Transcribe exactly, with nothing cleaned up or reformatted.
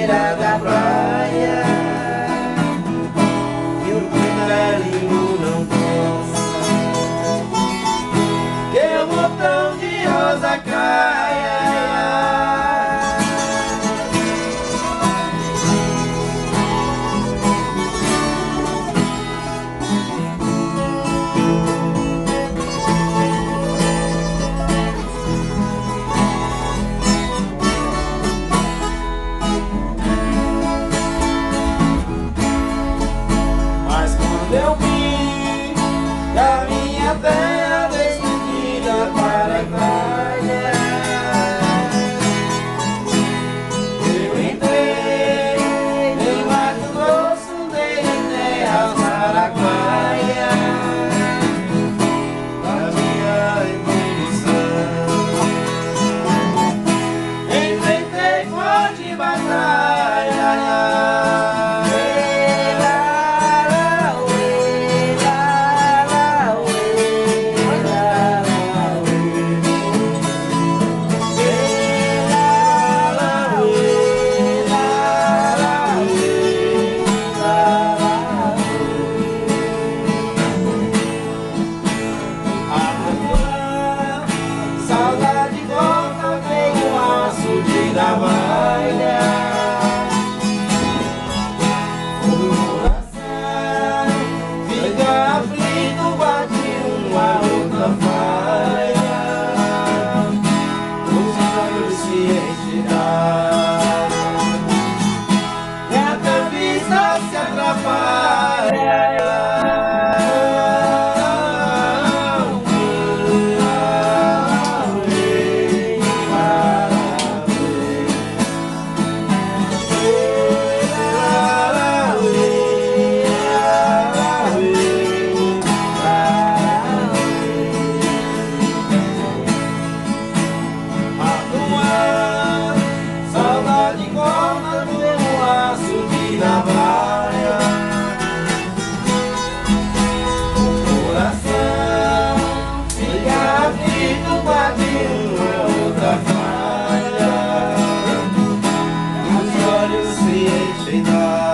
beira da praia, e o canarinho não dança, que o botão de rosa caia. Eu vim da minha terra destino para a praia. Eu entrei em Mato Grosso, dei em terras paraguaia, da minha evolução. Enfrentei forte batalha. Saudade volta, vem o aço de navalha. O coração fica aflito, bate uma outra falha. Os olhos se enchem, e a vista se atrapalha. Navalha, o coração fica aflito, bate uma outra falha, os olhos se enchem.